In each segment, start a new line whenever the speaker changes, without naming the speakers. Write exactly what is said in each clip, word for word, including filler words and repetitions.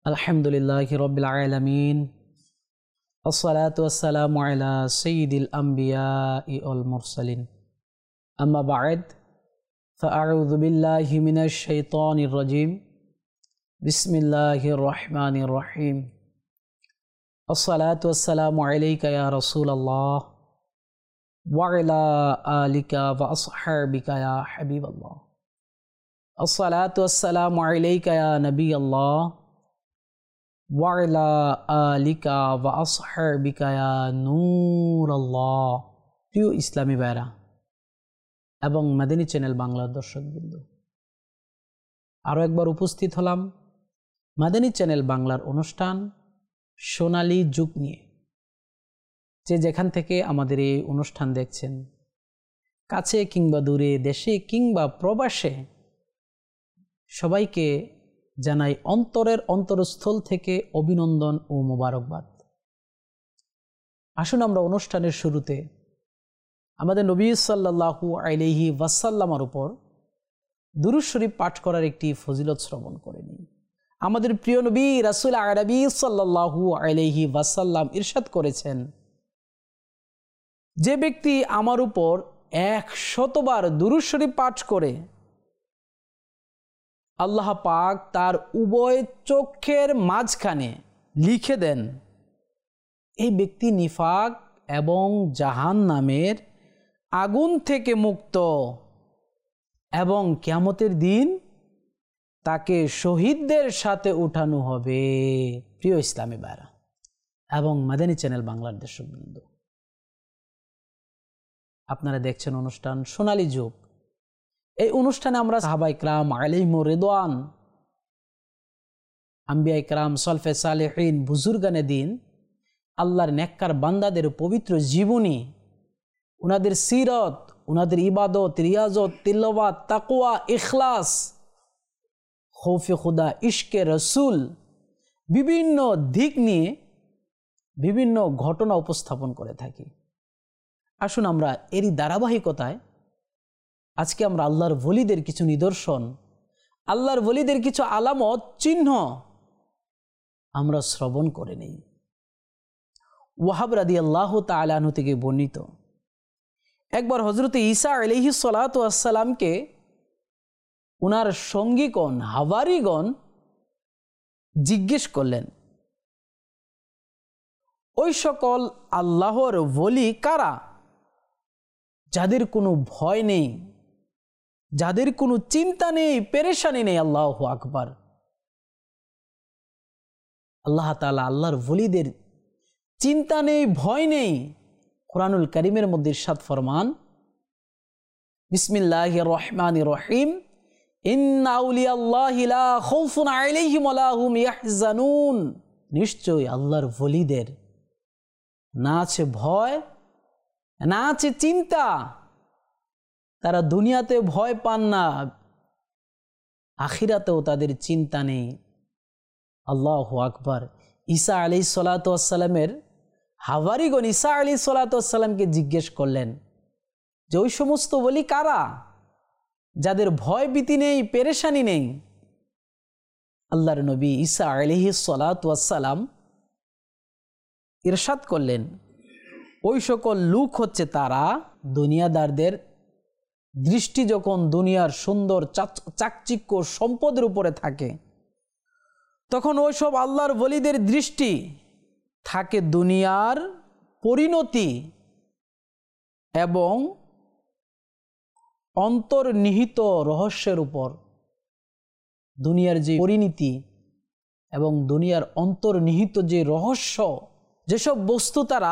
আলহামদুলিল্লাহি রাব্বিল আলামিন আসসালাতু ওয়াসসালামু আলা সাইয়্যিদিল আমবিয়াই ওয়াল মুরসালিন আম্মা বা'দ ফাআউযু বিল্লাহি মিনাশ শাইতানির রাজীম বিসমিল্লাহির রহমানির রহিম আসসালাতু ওয়াসসালামু আলাইকা ইয়া রাসূলাল্লাহ ওয়া আলা আলিকা ওয়া আসহাবিকা ইয়া হাবিবাল্লাহ আসসালাতু ওয়াসসালামু আলাইকা ইয়া নবিয়াল্লাহ ওয়া আলা আলিকা ওয়া আসহাবিকা ইয়া নূরাল্লাহ। প্রিয় ইসলামী ভাইরা এবং মাদানী চ্যানেল বাংলার দর্শকবৃন্দ, আরও একবার উপস্থিত হলাম মাদানী চ্যানেল বাংলার অনুষ্ঠান সোনালী যুগ নিয়ে। যে যেখান থেকে আমাদের এই অনুষ্ঠান দেখছেন, কাছে কিংবা দূরে, দেশে কিংবা প্রবাসে, সবাইকে জানাই অন্তরের অন্তরস্থল থেকে অভিনন্দন ও মোবারকবাদ। আসুন আমরা অনুষ্ঠানের শুরুতে আমাদের নবী সাল্লাল্লাহু আলাইহি ওয়াসাল্লামের উপর দুরূদ শরীফ পাঠ করার একটি ফজিলত শ্রবণ করে নিই। আমাদের প্রিয় নবী রাসূল আরবি সাল্লাল্লাহু আলাইহি ওয়াসাল্লাম ইরশাদ করেছেন, যে ব্যক্তি আমার উপর একশতবার দুরূদ শরীফ পাঠ করে আল্লাহ পাক তার উভয় চোখের মাঝখানে লিখে দেন, এই ব্যক্তি নিফাক এবং জাহান্নামের আগুন থেকে মুক্ত, এবং কিয়ামতের দিন তাকে শহীদদের সাথে উঠানো হবে। প্রিয় ইসলামী ভাইরা এবং মাদানী চ্যানেল বাংলার দর্শকবৃন্দ, আপনারা দেখছেন অনুষ্ঠান সোনালী যুগ। এই অনুষ্ঠানে আমরা সাহাবা ইকরাম আলাইহিমুর রিদওয়ান, আম্বিয়া ইকরাম, সলফে সালেহিন, বুজুর্গানে দিন, আল্লাহর নেককার বান্দাদের পবিত্র জীবনী, উনাদের সিরত, উনাদের ইবাদত, রিয়াজত, তিলাওয়াত, তাকওয়া, ইখলাস, খৌফে খুদা, ইশকে রসুল, বিভিন্ন দিক নিয়ে বিভিন্ন ঘটনা উপস্থাপন করে থাকি। আসুন আমরা এরই ধারাবাহিকতায় আজকে আমরা আল্লাহর ওলিদের কিছু নিদর্শন, আল্লাহর ওলিদের কিছু আলামত, চিহ্ন আমরা শ্রবণ করে নেই। ওয়াহাব রাদিয়াল্লাহু তাআলা আনহু থেকে বর্ণিত, একবার হযরত ঈসা আলাইহিস সালাতু ওয়াস সালামকে উনার সঙ্গীগণ, হাওয়ারিগণ জিজ্ঞেস করলেন, ওই সকল আল্লাহর ওলি কারা যাদের কোনো ভয় নেই, যাদের কোনো চিন্তা নেই, পেরেশানি নেই? আল্লাহু আকবার। আল্লাহ তাআলা আল্লাহর ওলিদের চিন্তা নেই, ভয় নেই। কুরআনুল কারীমের মধ্যে ইরশাদ ফরমান, বিসমিল্লাহির রহমানির রহিম, ইন্না আউলিয়াল্লাহি লা খাউফুন আলাইহিম ওয়া লা হুম ইয়াহজানুন। নিশ্চয়ই আল্লাহর ওলিদের না আছে ভয়, না আছে চিন্তা। তারা দুনিয়াতে ভয় পান না, আখিরাতেও তাদের চিন্তা নেই। আল্লাহু আকবার। ঈসা আলাইহিস সালাতু ওয়াস সালামের হাওয়ারিগণ ঈসা আলাইহিস সালাতু ওয়াস সালামকে জিজ্ঞেস করলেন যে ওই সমস্ত ওলি কারা যাদের ভয় ভীতি নেই, পেরেশানি নেই? আল্লাহর নবী ঈসা আলাইহিস সালাতু ওয়াস সালাম ইরশাদ করলেন, ওই সকল লোক হচ্ছে তারা, দুনিয়াদারদের দৃষ্টি যখন দুনিয়ার সুন্দর চাকচিক্য সম্পদের উপরে থাকে, তখন ওই সব আল্লাহর ওলিদের দৃষ্টি থাকে দুনিয়ার পরিণতি এবং অন্তর্নিহিত রহস্যের উপর। দুনিয়ার যে পরিণতি এবং দুনিয়ার অন্তর্নিহিত যে রহস্য, যেসব বস্তু তারা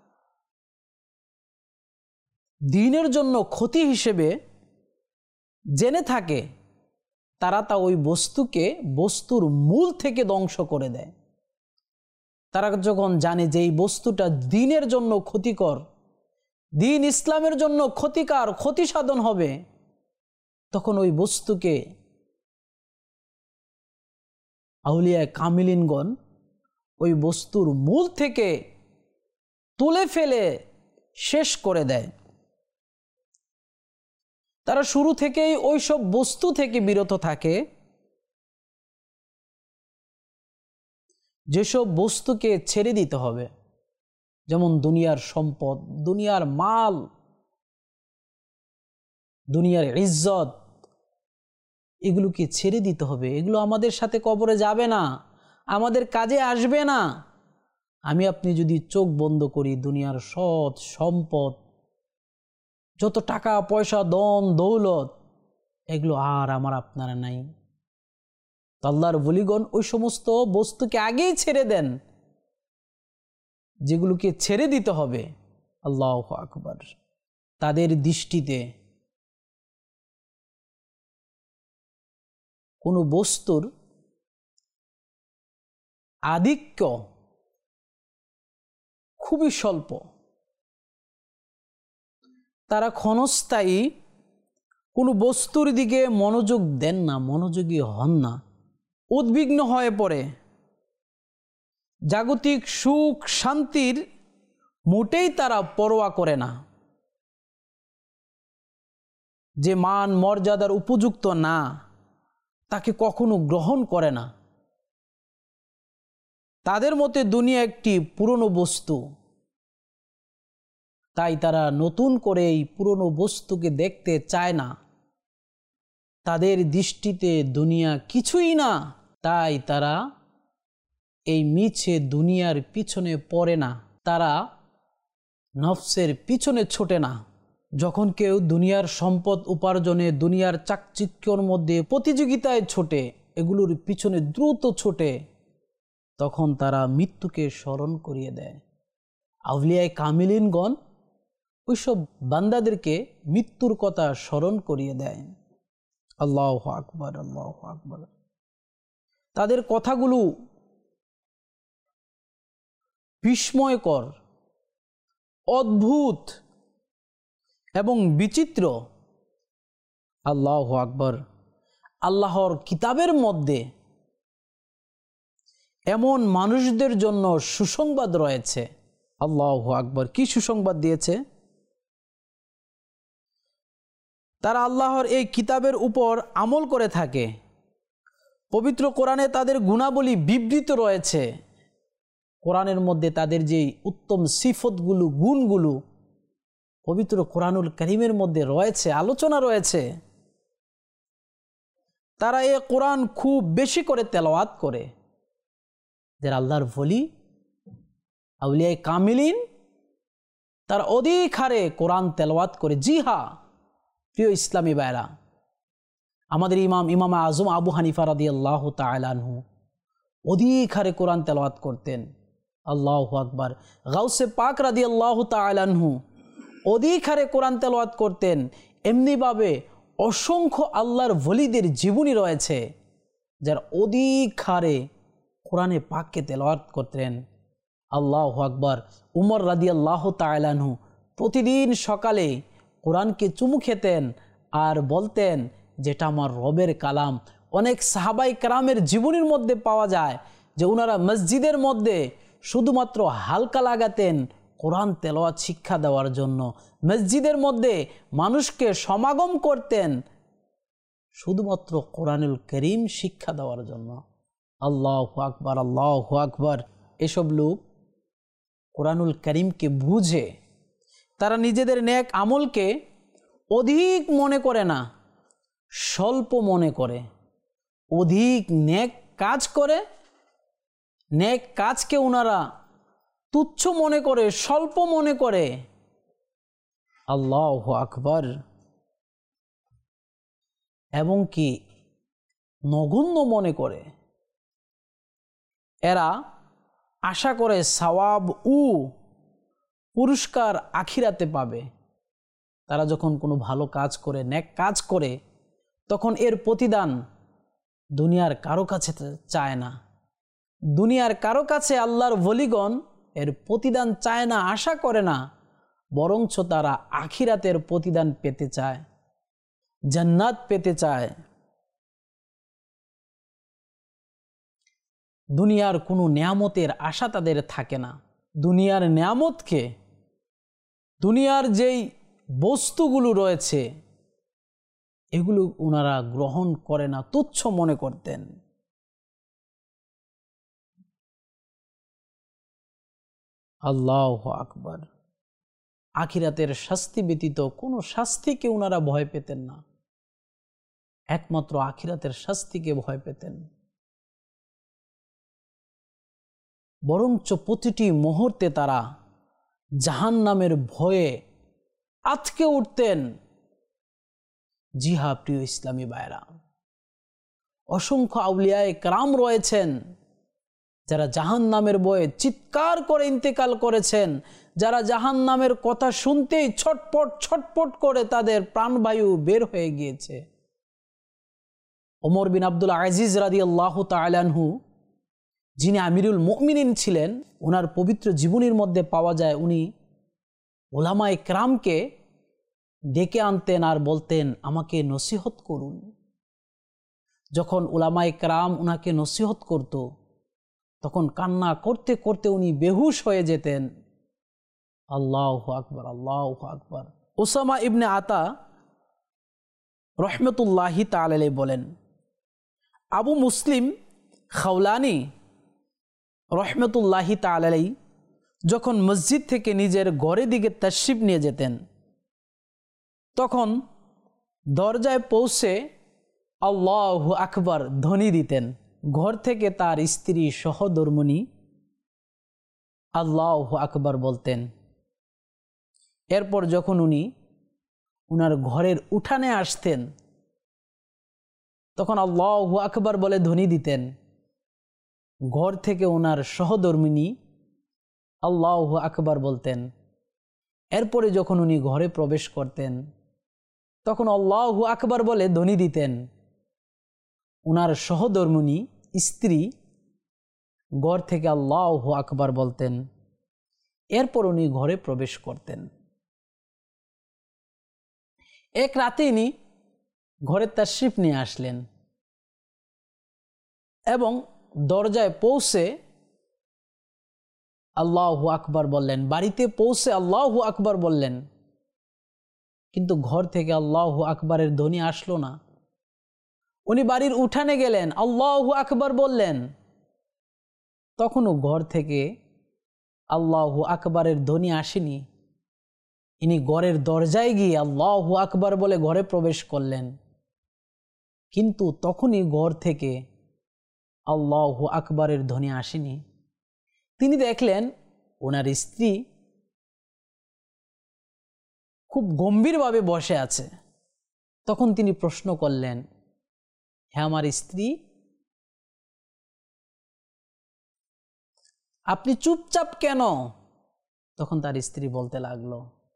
দ্বীনের জন্য ক্ষতি হিসেবে জেনে থাকে, তারা তা ওই বস্তুকে বস্তুর মূল থেকে ধ্বংস করে দেয়। তারা যখন জানে যে এই বস্তুটা দ্বীনের জন্য ক্ষতিকর, দ্বীন ইসলামের জন্য ক্ষতিকার, ক্ষতি সাধন হবে, তখন ওই বস্তুকে আউলিয়া কামিলিনগণ ওই বস্তুর মূল থেকে তুলে ফেলে শেষ করে দেয়। তারা শুরু থেকেই ওই সব বস্তু থেকে বিরত থাকে যেসব বস্তুকে ছেড়ে দিতে হবে, যেমন দুনিয়ার সম্পদ, দুনিয়ার মাল, দুনিয়ার ইজ্জত, এগুলোকে ছেড়ে দিতে হবে। এগুলো আমাদের সাথে কবরে যাবে না, আমাদের কাজে আসবে না। আমি আপনি যদি চোখ বন্ধ করি, দুনিয়ার সৎ সম্পদ, যত টাকা পয়সা, ধন দৌলত, এগুলো আর আমার আপনারা নাই। আল্লাহর ওলিগণ ওই সমস্ত বস্তুকে আগেই ছেড়ে দেন, যেগুলোকে ছেড়ে দিতে হবে। আল্লাহু আকবার। তাদের দৃষ্টিতে কোনো বস্তুর আধিক্য খুবই স্বল্প। তারা ক্ষণস্থায়ী কোনো বস্তুর দিকে মনোযোগ দেন না, মনোযোগী হন না, উদ্বিগ্ন হয়ে পড়ে। জাগতিক সুখ শান্তির মোটেই তারা পরোয়া করে না। যে মান মর্যাদার উপযুক্ত না, তাকে কখনো গ্রহণ করে না। তাদের মতে দুনিয়া একটি পুরনো বস্তু, তাই তারা নতুন করে এই পুরনো বস্তুকে দেখতে চায় না। তাদের দৃষ্টিতে দুনিয়া কিছুই না, তাই তারা এই মিছে দুনিয়ার পিছনে পড়ে না, তারা নফসের পিছনে ছোটে না। যখন কেউ দুনিয়ার সম্পদ উপার্জনে, দুনিয়ার চাকচিক্যর মধ্যে প্রতিযোগিতায় ছোটে, এগুলোর পিছনে দ্রুত ছোটে, তখন তারা মৃত্যুকে স্মরণ করিয়ে দেয়। আউলিয়ায়ে কামিলিনগণ ওইসব বান্দাদেরকে মৃত্যুর কথা স্মরণ করিয়ে দেয়। আল্লাহু আকবার, আল্লাহু আকবার। তাদের কথাগুলো বিস্ময়কর, অদ্ভুত এবং বিচিত্র। আল্লাহু আকবার। আল্লাহর কিতাবের মধ্যে এমন মানুষদের জন্য সুসংবাদ রয়েছে। আল্লাহু আকবার। কি সুসংবাদ দিয়েছে? তারা আল্লাহর এই কিতাবের উপর আমল করে থাকে। পবিত্র কোরআনে তাদের গুণাবলী বিবৃত রয়েছে। কোরআনের মধ্যে তাদের যে উত্তম সিফতগুলো, গুণগুলো পবিত্র কোরআনুল কারীমের মধ্যে রয়েছে, আলোচনা রয়েছে। তারা এই কোরআন খুব বেশি করে তেলাওয়াত করে। যারা আল্লাহর ওলি, আউলিয়ায়ে কামিলিন, তারা অধিক হারে কোরআন তেলাওয়াত করে। জি হ্যাঁ প্রিয় ইসলামী ভাইরা, আমাদের ইমাম ইমাম আজম আবু হানিফা রাদিয়াল্লাহু তাআলা আনহু অধিক হারে কোরআন তেলাওয়াত করতেন। আল্লাহু আকবার। গাউসে পাক রাদিয়াল্লাহু তাআলা আনহু অধিক হারে কোরআন তেলাওয়াত করতেন। এমনিভাবে অসংখ্য আল্লাহর ওলিদের জীবনী রয়েছে যারা অধিক হারে কোরআনে পাককে তেলাওয়াত করতেন। আল্লাহু আকবার। উমর রাদিয়াল্লাহু তাআলা আনহু প্রতিদিন সকালে কোরআনকে চুমু খেতেন আর বলতেন, যেটা আমার রবের কালাম। অনেক সাহাবাই কেরামের জীবনীর মধ্যে পাওয়া যায় যে ওনারা মসজিদের মধ্যে শুধুমাত্র হালকা লাগাতেন কোরআন তেলাওয়াত শিক্ষা দেওয়ার জন্য। মসজিদের মধ্যে মানুষকে সমাগম করতেন শুধুমাত্র কোরআনুল কারীম শিক্ষা দেওয়ার জন্য। আল্লাহু আকবার, আল্লাহু আকবার। এসব লোক কোরআনুল কারীমকে বুঝে, তারা নিজেদের নেক আমলকে অধিক মনে করে না, স্বল্প মনে করে। অধিক নেক কাজ করে, নেক কাজকে ওনারা তুচ্ছ মনে করে, স্বল্প মনে করে। আল্লাহু আকবার। এবং কি নগণ্য মনে করে। এরা আশা করে সওয়াব ও পুরস্কার আখিরাতে পাবে। তারা যখন কোনো ভালো কাজ করে, নেক কাজ করে, তখন এর প্রতিদান দুনিয়ার কারো কাছে চায় না। দুনিয়ার কারো কাছে আল্লাহর ওলিগণ এর প্রতিদান চায় না, আশা করে না, বরঞ্চ তারা আখিরাতের প্রতিদান পেতে চায়, জান্নাত পেতে চায়। দুনিয়ার কোনো নেয়ামতের আশা তাদের থাকে না। দুনিয়ার নেয়ামতকে, দুনিয়ার যেই বস্তুগুলো রয়েছে এগুলো ওনারা গ্রহণ করে না, তুচ্ছ মনে করতেন। আল্লাহু আকবার। আখিরাতের শাস্তি ব্যতীত কোনো শাস্তিকে ওনারা ভয় পেতেন না, একমাত্র আখিরাতের শাস্তিকে ভয় পেতেন। বরঞ্চ প্রতিটি মুহূর্তে তারা জাহান্নামের ভয়ে আঁতকে উঠতেন। জি হ্যাঁ প্রিয় ইসলামী ভাইরা, অসংখ্য আউলিয়ায়ে কেরাম রয়েছেন যারা জাহান্নামের ভয়ে চিৎকার করে ইন্তেকাল করেছেন, যারা জাহান্নামের কথা শুনতেই ছটপট ছটপট করে তাদের প্রাণবায়ু বের হয়ে গিয়েছে। ওমর বিন আব্দুল আজিজ রাদিয়াল্লাহু তাআলা আনহু, যিনি আমিরুল মুমিনিন ছিলেন, ওনার পবিত্র জীবনীর মধ্যে পাওয়া যায় উনি উলামায়ে কেরামকে ডেকে আনতেন আর বলতেন, আমাকে নসিহত করুন। যখন উলামায়ে কেরাম উনাকে নসিহত করত, তখন কান্না করতে করতে উনি বেহুশ হয়ে যেতেন। আল্লাহু আকবার, আল্লাহু আকবার। উসামা ইবনে আতা রহমতুল্লাহি তাআলা আলাইহি বলেন, আবু মুসলিম খাওলানি রহমতুল্লাহি তাআলা আলাইহি যখন মসজিদ থেকে নিজের ঘরের দিকে তাশরিফ নিয়ে যেতেন, তখন দরজায় পৌঁছে আল্লাহু আকবার ধ্বনি দিতেন। ঘর থেকে তার স্ত্রী সহধর্মিণী আল্লাহু আকবার বলতেন। এরপর যখন উনি উনার ঘরের উঠানে আসতেন, তখন আল্লাহু আকবার বলে ধ্বনি দিতেন। ঘর থেকে ওনার সহধর্মিণী আল্লাহু আকবার বলতেন। এরপরে যখন উনি ঘরে প্রবেশ করতেন, তখন আল্লাহু আকবার বলে ধ্বনি দিতেন। উনার সহধর্মিণী স্ত্রী ঘর থেকে আল্লাহু আকবার বলতেন। এরপর উনি ঘরে প্রবেশ করতেন। এক রাতে ইনি ঘরে তাশরিফ নিয়ে আসলেন এবং দরজায় পৌঁছে আল্লাহু আকবার বললেন। বাড়িতে পৌঁছে আল্লাহু আকবার বললেন, কিন্তু ঘর থেকে আল্লাহু আকবারের ধ্বনি আসলো না। উনি বাড়ির উঠানে গেলেন, আল্লাহু আকবার বললেন, তখনও ঘর থেকে আল্লাহু আকবারের ধ্বনি আসেনি। ইনি ঘরের দরজায় গিয়ে আল্লাহু আকবার বলে ঘরে প্রবেশ করলেন, কিন্তু তখনই ঘর থেকে আল্লাহু আকবারের ধ্বনি আসেনি। তিনি দেখলেন ওনার স্ত্রী খুব গম্ভীরভাবে বসে আছে। তখন তিনি প্রশ্ন করলেন, হে আমার স্ত্রী, আপনি চুপচাপ কেন? তখন তার স্ত্রী বলতে লাগলো,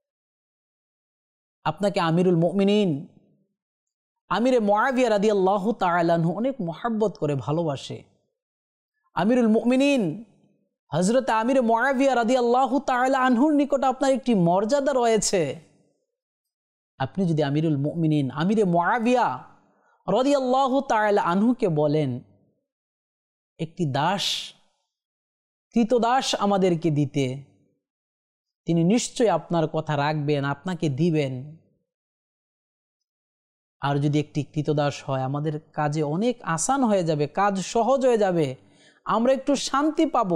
আপনাকে আমিরুল মুমিনিন আমিরে মুআবিয়া রাদিয়াল্লাহু তাআলা আনহু অনেক মহব্বত করে ভালোবাসে। আমিরুল মুমিনিন হযরত আমিরে মুআবিয়া রাদিয়াল্লাহু তাআলা আনহুর নিকট আপনার একটি মর্যাদা রয়েছে। আপনি যদি আমিরুল মুমিনিন আমিরে মুআবিয়া রাদিয়াল্লাহু তাআলা আনহুকে বলেন, একটি দাস কৃতদাস আমাদেরকে দিতে, তিনি নিশ্চয়ই আপনার কথা রাখবেন, আপনাকে দিবেন। আর যদি একটি কৃতদাস হয়, আমাদের কাজে অনেক আসান হয়ে যাবে, কাজ সহজ হয়ে যাবে, আমরা একটু শান্তি পাব।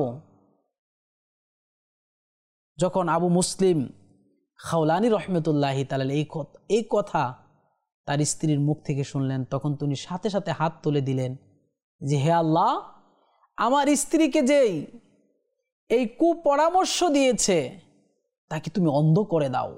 যখন আবু মুসলিম খাওলানি রহমতুল্লাহি তাআলা এই কথা এই কথা তার স্ত্রীর মুখ থেকে শুনলেন, তখন তিনি সাথে সাথে হাত তুলে দিলেন যে, হে আল্লাহ, আমার স্ত্রীকে যেই এই কুপরামর্শ দিয়েছে তাকে তুমি অন্ধ করে দাও।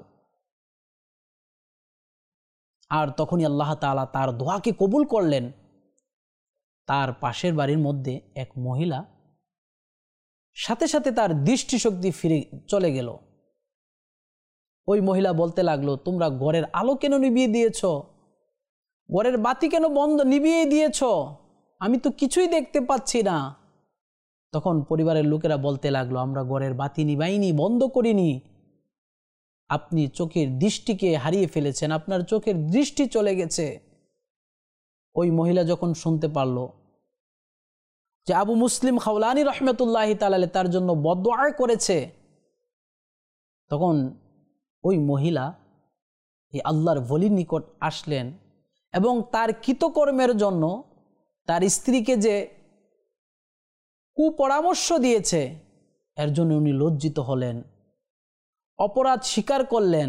আর তখনই আল্লাহ তাআলা তার দোয়াকে কবুল করলেন। তার পাশের বাড়ির মধ্যে এক মহিলা, সাথে সাথে তার দৃষ্টিশক্তি ফিরে চলে গেল। ওই মহিলা বলতে লাগলো, তোমরা ঘরের আলো কেন নিভিয়ে দিয়েছ? ঘরের বাতি কেন বন্ধ নিভিয়ে দিয়েছ? আমি তো কিছুই দেখতে পাচ্ছি না। তখন পরিবারের লোকেরা বলতে লাগলো, আমরা ঘরের বাতি নিভাইনি, বন্ধ করিনি, আপনি চোখের দৃষ্টিকে হারিয়ে ফেলেছেন, আপনার চোখের দৃষ্টি চলে গেছে। ওই মহিলা যখন শুনতে পারল যে আবু মুসলিম খাওলানি রহমতুল্লাহি তাআলা তার জন্য বদদুআ করেছে, তখন ওই মহিলা এই আল্লাহর ওলির নিকট আসলেন এবং তার কৃতকর্মের জন্য তার স্ত্রীকে যে কুপরামর্শ দিয়েছে এর জন্য উনি লজ্জিত হলেন, অপরাধ স্বীকার করলেন।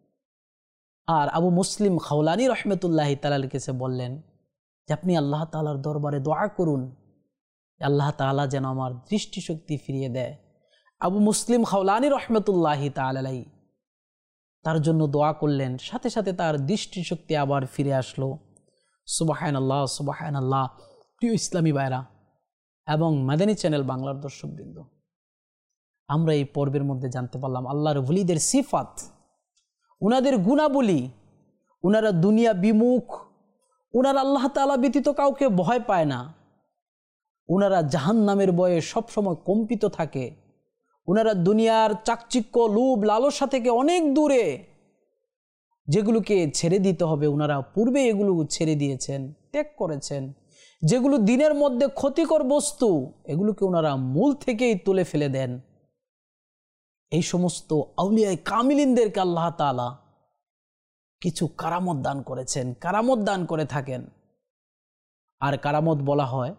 আর আবু মুসলিম খাওলানি রহমতুল্লাহি তাআলার কাছে বললেন যে আপনি আল্লাহ তাআলার দরবারে দোয়া করুন, আল্লাহ তাআলা যেন আমার দৃষ্টিশক্তি ফিরিয়ে দেয়। আবু মুসলিম খাওলানি রহমতুল্লাহি তাআলা তার জন্য দোয়া করলেন, সাথে সাথে তার দৃষ্টিশক্তি আবার ফিরে আসলো। সুবহানাল্লাহ, সুবহানাল্লাহ। প্রিয় ইসলামী ভাইরা এবং মাদানী চ্যানেল বাংলার দর্শকবৃন্দ, আমরা এই পর্বের মধ্যে জানতে পারলাম আল্লাহর ওলিদের সিফাত, উনাদের গুণাবলী। উনারা দুনিয়া বিমুখ, উনারা আল্লাহ তাআলা ব্যতীত কাউকে ভয় পায় না, উনারা জাহান্নামের ভয়ে সবসময় কম্পিত থাকে, উনারা দুনিয়ার চাকচিক্য, লোভ, লালসা থেকে অনেক দূরে, যেগুলোকে ছেড়ে দিতে হবে উনারা পূর্বে এগুলো ছেড়ে দিয়েছেন, ত্যাগ করেছেন। যেগুলো দিনের মধ্যে ক্ষতিকর বস্তু, এগুলোকে ওনারা মূল থেকেই তুলে ফেলে দেন। এই সমস্ত আউলিয়া কামিলিনদেরকে আল্লাহ তাআলা কিছু কারামত দান করেছেন, কারামত দান করে থাকেন। আর কারামত বলা হয়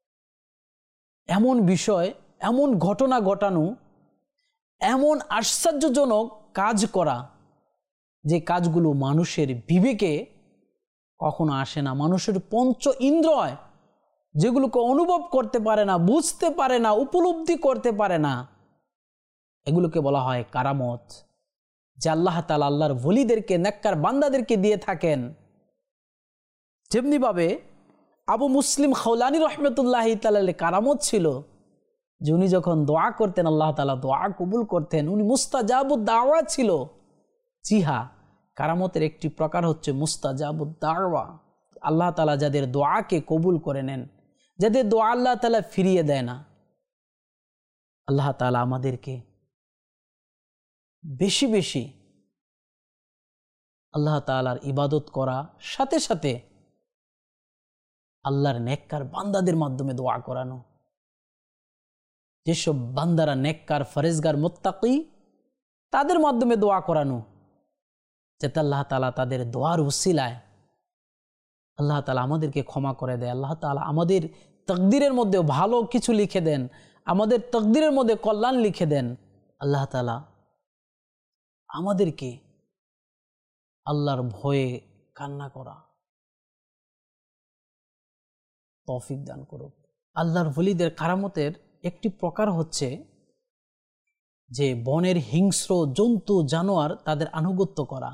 এমন বিষয়, এমন ঘটনা ঘটানো, এমন আশ্চর্যজনক কাজ করা, যে কাজগুলো মানুষের বিবেকে কখনো আসে না। মানুষের পঞ্চ ইন্দ্রিয় যেগুলোকে অনুভব করতে পারে না, বুঝতে পারে না, উপলব্ধি করতে পারে না, এগুলোকে বলা হয় কারামত, যে আল্লাহ তাআলা আল্লাহর ওলিদেরকে, নেককার বান্দাদেরকে দিয়ে থাকেন। যেমনিভাবে আবু মুসলিম খাওলানি রহমতুল্লাহি তাআলা কারামত ছিল যে উনি যখন দোয়া করতেন আল্লাহ তাআলা দোয়া কবুল করতেন, উনি মুস্তাজাবুদ দাওয়া ছিল। জি হ্যাঁ, কারামতের একটি প্রকার হচ্ছে মুস্তাজাবুদ দাওয়া। আল্লাহ তাআলা যাদের দোয়াকে কবুল করে নেন, যাদের দোয়া আল্লাহ তাআলা ফিরিয়ে দেয় না, আল্লাহ তাআলা আমাদেরকে বেশি বেশি আল্লাহ তাআলার ইবাদত করা, সাথে সাথে আল্লাহর নেককার বান্দাদের মাধ্যমে দোয়া করানো। যেসব বান্দারা নেককার, ফরেজগার, মুত্তাকি, তাদের মাধ্যমে দোয়া করানো, যাতে আল্লাহ তাআলা তাদের দোয়ার উসিলায় আল্লাহ তাআলা আমাদেরকে ক্ষমা করে দেয়, আল্লাহ তাআলা আমাদের তাকদীরের মধ্যে ভালো কিছু লিখে দেন, আমাদের তাকদীরের মধ্যে কল্যাণ লিখে দেন। আল্লাহ তাআলা আমাদেরকে আল্লাহর ভয়ে কান্না করা তৌফিক দান করুক। আল্লাহর ওলিদের কারামতের একটি প্রকার হচ্ছে যে বনের হিংস্র জন্তু, জানোয়ার, তাদের আনুগত্য করা।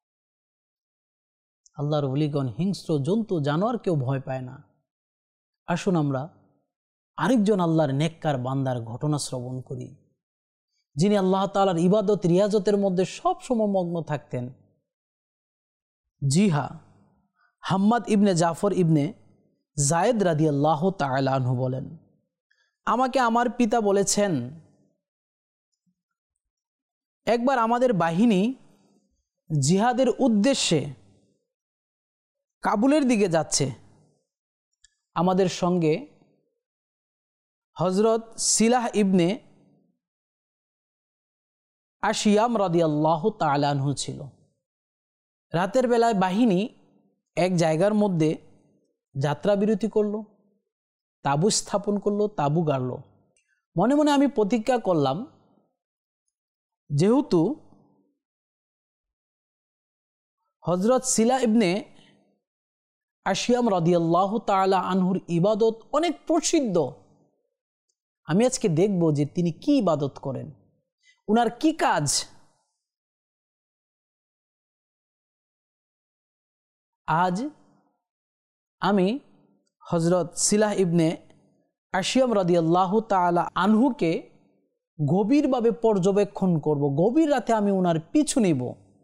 আল্লাহর ওলিগণ হিংস্র জন্তু, জানোয়ার কেউ ভয় পায় না। আসুন আমরা আরেকজন আল্লাহর নেককার বান্দার ঘটনা শ্রবণ করি, যিনি আল্লাহ তাআলার ইবাদত, রিয়াজতের মধ্যে সব সময় মগ্ন থাকতেন। জি হ্যাঁ, হাম্মাদ ইবনে জাফর ইবনে জায়েদ রাদিয়াল্লাহু তাআলা আনহু বলেন, আমাকে আমার পিতা বলেছেন, একবার আমাদের বাহিনী জিহাদের উদ্দেশ্যে কাবুলের দিকে যাচ্ছে। আমাদের সঙ্গে হযরত সিলাহ ইবনে আশিয়াম রাদিয়াল্লাহু তাআলা আনহু ছিল। রাতের বেলায় বাহিনী এক জায়গার মধ্যে যাত্রা বিরতি করলো, তাঁবু স্থাপন করলো, তাঁবু গাড়লো। মনে মনে আমি প্রতিজ্ঞা করলাম, যেহেতু হযরত সিলা ইবনে আশিয়াম রাদিয়াল্লাহু তাআলা আনহুর ইবাদত অনেক প্রসিদ্ধ, আমি আজকে দেখব যে তিনি কি ইবাদত করেন, উনার কি কাজ। আজ আমি হযরত সিলাহ ইবনে আশিয়াম রাদিয়াল্লাহু তাআলা আনহুকে গভীরভাবে পর্যবেক্ষণ করব, গভীর রাতে আমি উনার পিছু নিব,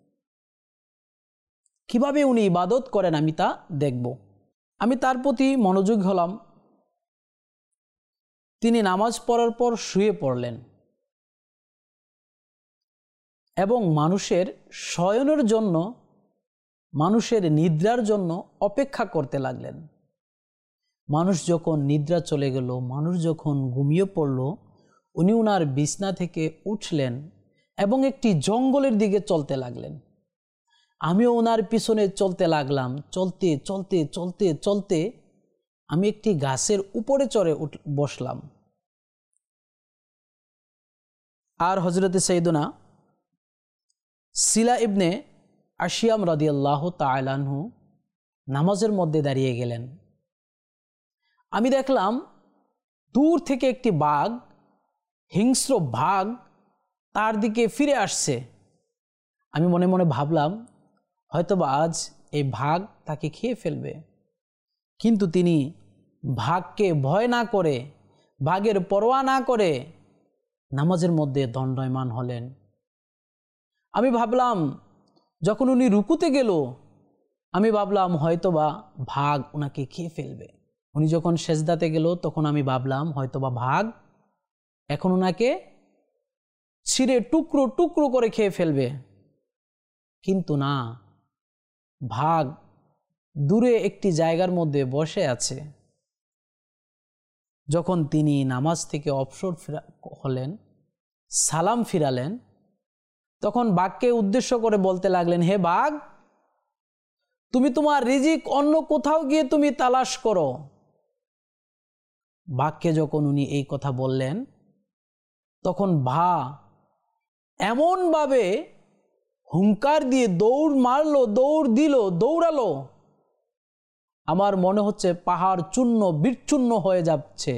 কিভাবে উনি ইবাদত করেন আমি তা দেখব। আমি তার প্রতি মনোযোগী হলাম। তিনি নামাজ পড়ার পর শুয়ে পড়লেন এবং মানুষের শয়নের জন্য, মানুষের নিদ্রার জন্য অপেক্ষা করতে লাগলেন। মানুষ যখন নিদ্রা চলে গেল, মানুষ যখন ঘুমিয়ে পড়ল, উনি উনার বিছনা থেকে উঠলেন এবং একটি জঙ্গলের দিকে চলতে লাগলেন। আমিও ওনার পিছনে চলতে লাগলাম। চলতে চলতে চলতে চলতে আমি একটি গাছের উপরে চড়ে উঠ বসলাম। আর হজরতে সৈয়দনা সিলা ইবনে আশিয়াম রাদিয়াল্লাহু তাআলা আনহু নামাজের মধ্যে দাঁড়িয়ে গেলেন। আমি দেখলাম দূর থেকে একটি বাঘ, হিংস্র বাঘ তার দিকে ফিরে আসছে। আমি মনে মনে ভাবলাম হয়তোবা আজ এই বাঘ তাকে খেয়ে ফেলবে, কিন্তু তিনি বাঘকে ভয় না করে, বাঘের পরোয়া না করে নামাজের মধ্যে দণ্ডায়মান হলেন। আমি ভাবলাম যখন উনি রুকুতে গেল, আমি ভাবলাম হয়তোবা বাঘ ওনাকে খেয়ে ফেলবে। উনি যখন সেজদাতে গেল তখন আমি ভাবলাম হয়তোবা বাঘ এখন ওনাকে ছিঁড়ে টুকরো টুকরো করে খেয়ে ফেলবে, কিন্তু না, বাঘ দূরে একটি জায়গার মধ্যে বসে আছে। যখন তিনি নামাজ থেকে অবসর হলেন, সালাম ফিরালেন, তখন বাঘকে উদ্দেশ্য করে বলতে লাগলেন, হে বাঘ, তুমি তোমার রিজিক অন্য কোথাও গিয়ে তুমি তালাশ করো। বাঘকে যখন উনি এই কথা বললেন, তখন ভা এমনভাবে হুঙ্কার দিয়ে দৌড় মারলো, দৌড় দিল, দৌড়ালো, আমার মনে হচ্ছে পাহাড় চূর্ণ বিচ্ছিন্ন হয়ে যাচ্ছে।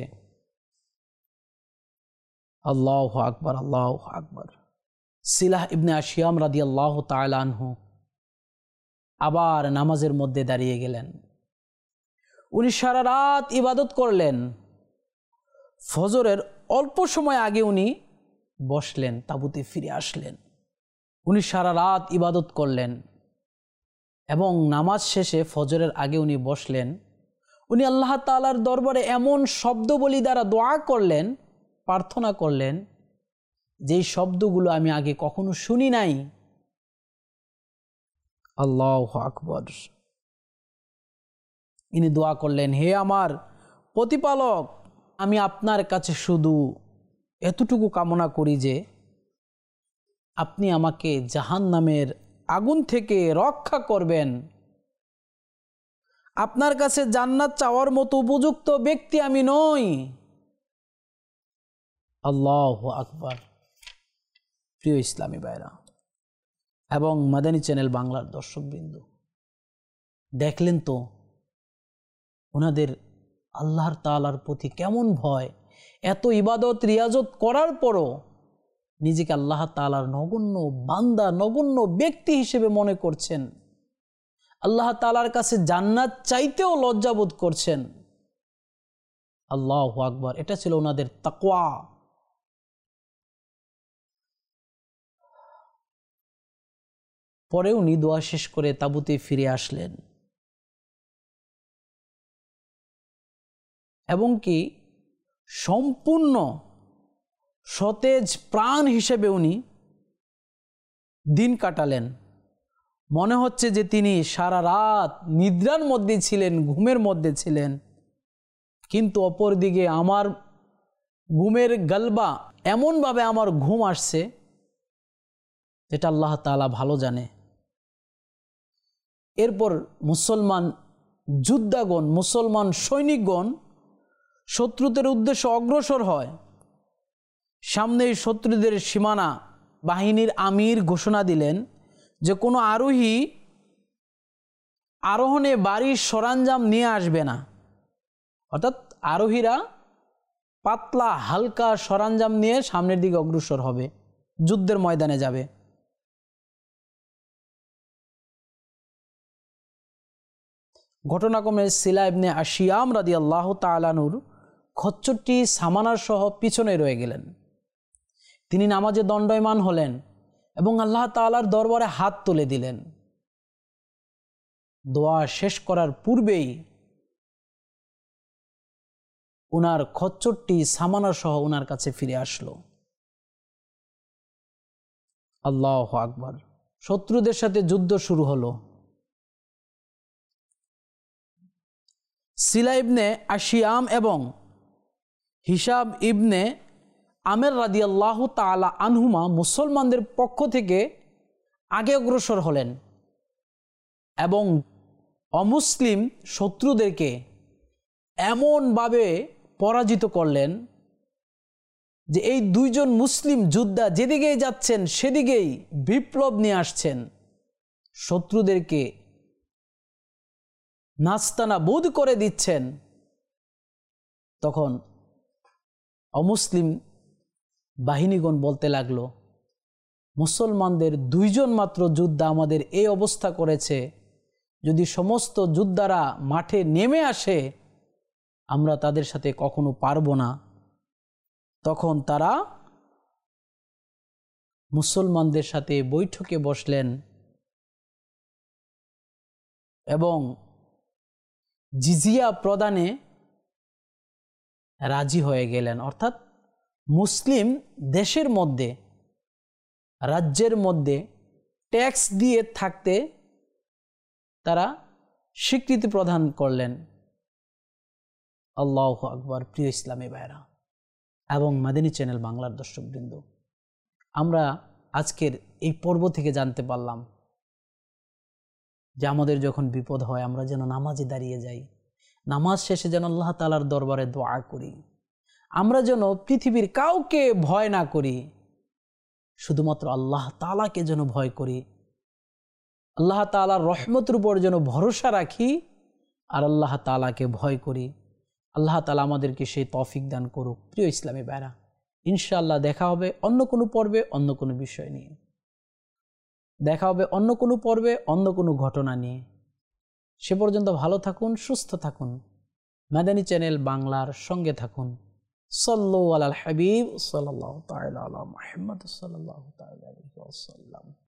আল্লাহু আকবার, আল্লাহু আকবার। সিলাহ ইবনে আশিয়াম রাদিয়াল্লাহু তাআলা আনহু আবার নামাজের মধ্যে দাঁড়িয়ে গেলেন। উনি সারা রাত ইবাদত করলেন। ফজরের অল্প সময় আগে উনি বসলেন, তাঁবুতে ফিরে আসলেন। উনি সারা রাত ইবাদত করলেন এবং নামাজ শেষে ফজরের আগে উনি বসলেন। উনি আল্লাহ তাআলার দরবারে এমন শব্দবলী দ্বারা দোয়া করলেন, প্রার্থনা করলেন, যেই শব্দগুলো আমি আগে কখনো শুনি নাই। আল্লাহু আকবার। ইনি দোয়া করলেন, হে আমার প্রতিপালক, আমি আপনার কাছে শুধু এতটুকু কামনা করি যে আপনি আমাকে জাহান্নামের আগুন থেকে রক্ষা করবেন। আপনার কাছে জান্নাত চাওয়ার মতো উপযুক্ত ব্যক্তি আমি নই। আল্লাহু আকবার। প্রিয় ইসলামী ভাইরা এবং মাদানী চ্যানেল বাংলার দর্শকবৃন্দ, দেখলেন তো ওনাদের আল্লাহর তাআলার প্রতি কেমন ভয়। এত ইবাদত রিয়াজত করার পরও নিজেকে আল্লাহ তাআলার নগণ্য বান্দা, নগণ্য ব্যক্তি হিসেবে মনে করছেন। আল্লাহ তাআলার কাছে জান্নাত চাইতেও লজ্জাবোধ করছেন। আল্লাহু আকবার। এটা ছিল ওনাদের তাকওয়া। পরে উনি দোয়া শেষ করে তাঁবুতে ফিরে আসলেন এবং কি সম্পূর্ণ সতেজ প্রাণ হিসেবে উনি দিন কাটালেন। মনে হচ্ছে যে তিনি সারা রাত নিদ্রার মধ্যে ছিলেন, ঘুমের মধ্যে ছিলেন, কিন্তু অপরদিকে আমার ঘুমের গলবা এমনভাবে আমার ঘুম আসছে যেটা আল্লাহ তাআলা ভালো জানে। এরপর মুসলমান যোদ্ধাগণ, মুসলমান সৈনিকগণ শত্রুদের উদ্দেশ্যে অগ্রসর হয়। সামনে শত্রুদের সীমানা বাহিনীর আমির ঘোষণা দিলেন যে কোনো আরোহী আরোহণে বাড়ির সরঞ্জাম নিয়ে আসবে না। অর্থাৎ আরোহীরা পাতলা হালকা সরঞ্জাম নিয়ে সামনের দিকে অগ্রসর হবে, যুদ্ধের ময়দানে যাবে। ঘটনাক্রমে সিলা ইবনে আশিয়াম রাদিয়াল্লাহু তাআলা আনহুর খচ্চরটি সামানার সহ পিছনে রয়ে গেলেন। তিনি নামাজে দণ্ডায়মান হলেন এবং আল্লাহ তাআলার দরবারে হাত তুলে দিলেন। দোয়া শেষ করার পূর্বেই ওনার খচ্চরটি সামানা সহ ওনার কাছে ফিরে আসলো। আল্লাহু আকবার। শত্রুদের সাথে যুদ্ধ শুরু হলো। সিলা ইবনে আশিয়াম এবং হিসাব ইবনে আমের রাদিয়াল্লাহু তাআলা আনহুমা মুসলমানদের পক্ষ থেকে আগে অগ্রসর হলেন এবং অমুসলিম শত্রুদেরকে এমনভাবে পরাজিত করলেন যে এই দুইজন মুসলিম যোদ্ধা যেদিকেই যাচ্ছেন সেদিকেই বিপ্লব নিয়ে আসছেন, শত্রুদেরকে নাস্তানাবুদ করে দিচ্ছেন, তখন অমুসলিম বাহিনীগণ বলতে লাগলো, মুসলমানদের দুইজন মাত্র যোদ্ধা আমাদের এই অবস্থা করেছে, যদি সমস্ত যোদ্ধারা মাঠে নেমে আসে আমরা তাদের সাথে কখনো পারবো না। তখন তারা মুসলমানদের সাথে বৈঠকে বসলেন এবং জিজিয়া প্রদানে রাজি হয়ে গেলেন। অর্থাৎ মুসলিম দেশের মধ্যে, রাজ্যের মধ্যে ট্যাক্স দিয়ে থাকতে তারা স্বীকৃতি প্রদান করলেন। আল্লাহু আকবার। প্রিয় ইসলামী ভাইরা এবং মাদানী চ্যানেল বাংলার দর্শকবৃন্দ, আমরা আজকের এই পর্ব থেকে জানতে পারলাম যে আমাদের যখন বিপদ হয় আমরা যেন নামাজে দাঁড়িয়ে যাই, নামাজ শেষে যেন আল্লাহ তাআলার দরবারে দোয়া করি, আমরা যেন পৃথিবীর কাউকে ভয় না করি, শুধুমাত্র আল্লাহ তাআলাকে যেন ভয় করি, আল্লাহ তাআলার রহমতের উপর যেন ভরসা রাখি আর আল্লাহ তাআলাকে ভয় করি। আল্লাহ তাআলা আমাদেরকে সেই তৌফিক দান করুক। প্রিয় ইসলামী ভাইরা, ইনশাআল্লাহ দেখা হবে অন্য কোনো পর্বে, অন্য কোনো বিষয় নিয়ে। দেখা হবে অন্য কোনো পর্বে, অন্য কোনো ঘটনা নিয়ে। সে পর্যন্ত ভালো থাকুন, সুস্থ থাকুন, মাদানী চ্যানেল বাংলার সঙ্গে থাকুন। সাল্লু আলাল হাবিব সাল্লাল্লাহু তাআলা আলা মুহাম্মদ সাল্লাল্লাহু তাআলা আলাইহি ওয়াসাল্লাম।